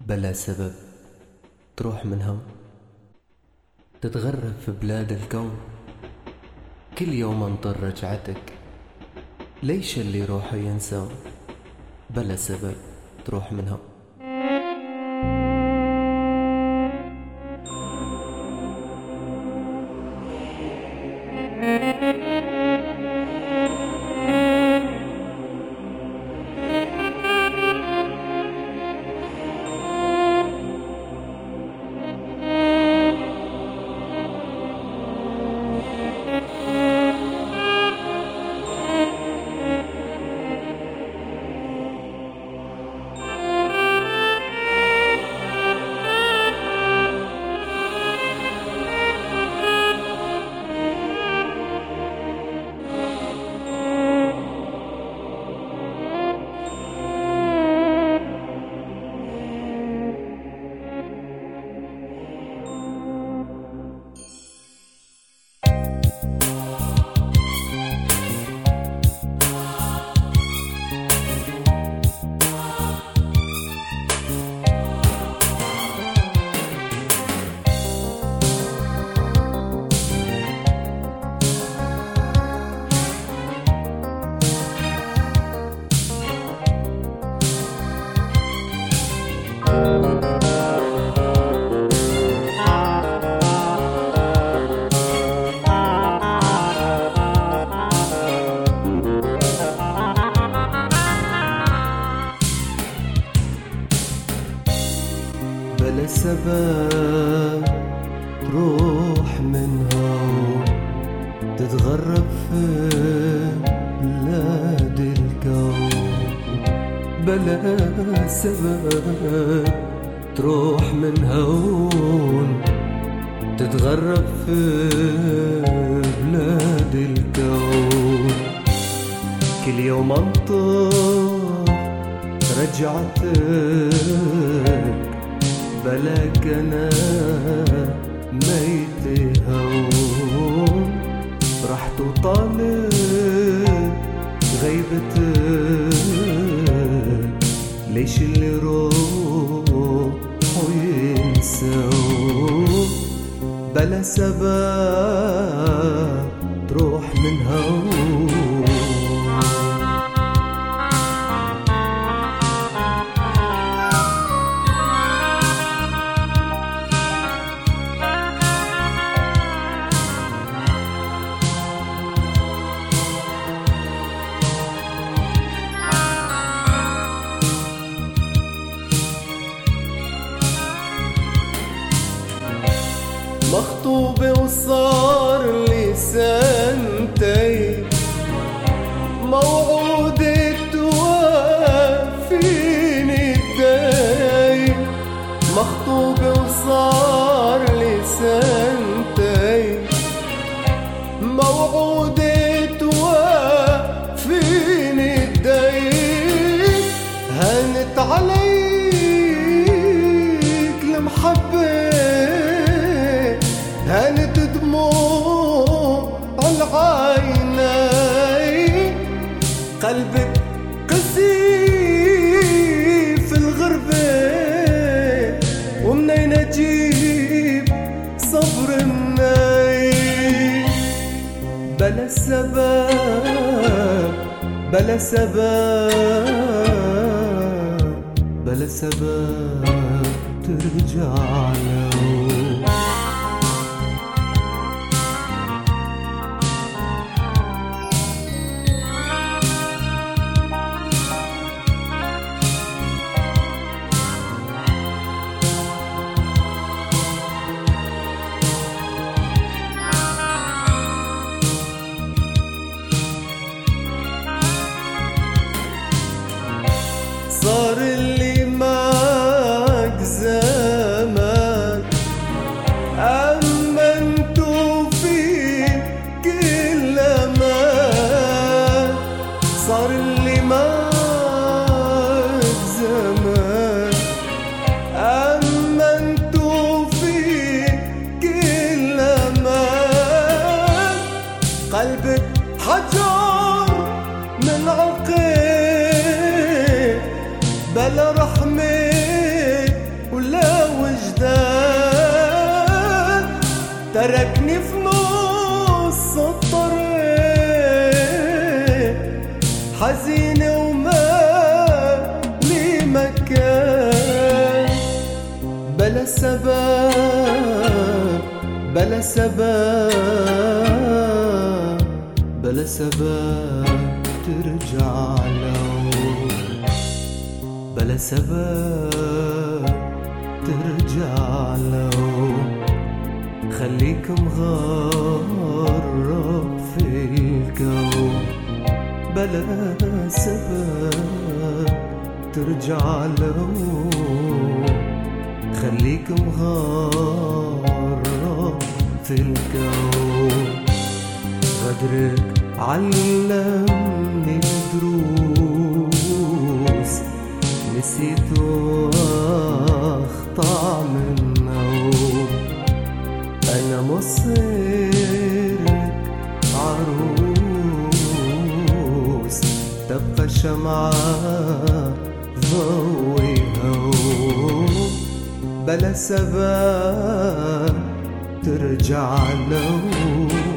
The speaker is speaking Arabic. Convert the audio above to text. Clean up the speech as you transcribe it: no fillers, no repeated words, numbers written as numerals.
بلا سبب تروح من هم، تتغرب في بلاد الكون. كل يوم انطر رجعتك، ليش اللي يروحوا ينسون؟ بلا سبب تروح من هم. بلا سبب تروح منها وتتغرب في بلاد الكون. بلا سبب تروح منها وتتغرب في بلاد الكون. كل يوم انطر رجعتك، بلاك انا ميت هون. رحت وطالب غيبتك، ليش اللي روح وينسون؟ بلا سبب تروح من هون. مخطوبة وصار لي سنتين، موعودة توافيني الدين. مخطوبة وصار لي سنتين، موعودة توافيني الدين. هانت عليك المحبة، هانت دموع العينين. قلبك قسي في الغربة، ومنين اجيب صبر منين؟ بلا سبب بلا سبب بلا سبب ترجع له. صار اللي معك زمان، تركني في نص الطريق حزينة وما لي مكان، بلا سبب بلا سبب بلا سبب ترجع له، بلا سبب ترجع له. خليك مغرب في الكون، بلا سبب ترجع له. خليك مغرب في الكون. غدرك علمني دروس نسيت واخطع منه. أنا مصيرك عروس تبقى شمعة ضويها، بلا سبب ترجع له.